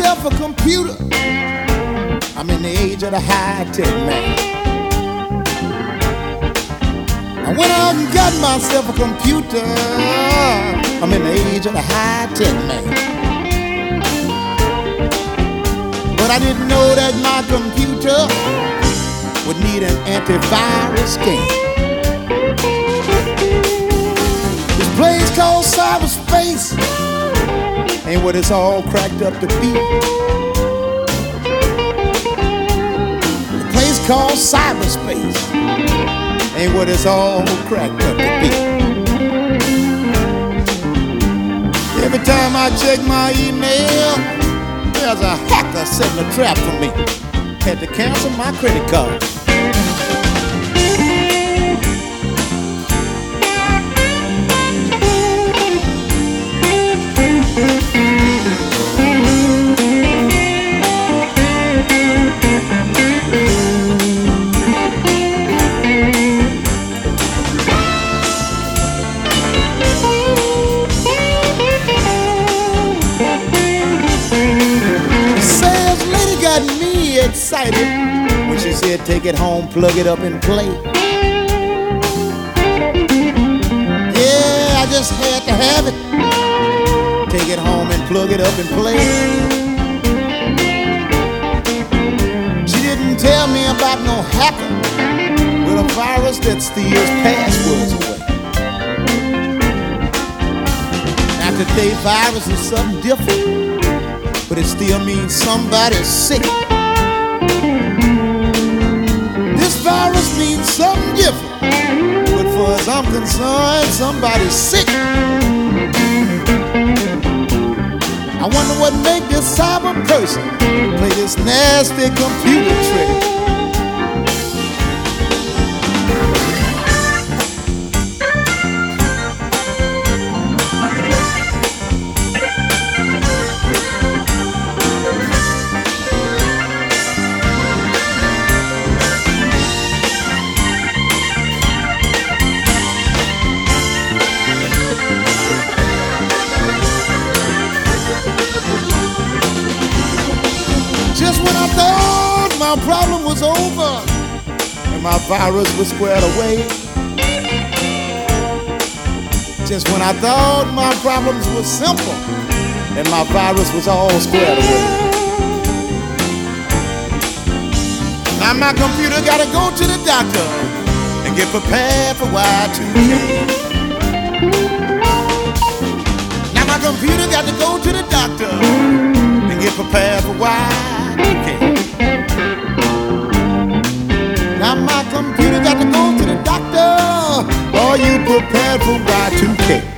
myself a computer. I'm in the age of the high-tech man. I went out and got myself a computer. I'm in the age of the high-tech man. But I didn't know that my computer would need an antivirus scan. This place called cyberspace ain't what it's all cracked up to be. The place called cyberspace ain't what it's all cracked up to be. Every time I check my email, there's a hacker setting a trap for me. Had to cancel my credit card. Excited when she said take it home, plug it up and play. Yeah, I just had to have it. Take it home and plug it up and play. She didn't tell me about no hacker with a virus that steals passwords away. Now today virus is something different, but it still means somebody's sick. This virus means something different, but far as I'm concerned, somebody's sick. I wonder what make this cyber person play this nasty computer trick. Just when I thought my problem was over and my virus was squared away. Just when I thought my problems were simple and my virus was all squared away. Now my computer gotta go to the doctor and get prepared for Y2K. Now my computer got to go to the doctor and get prepared for Y2K. Now my computer got to go to the doctor. Are you prepared for Y2K?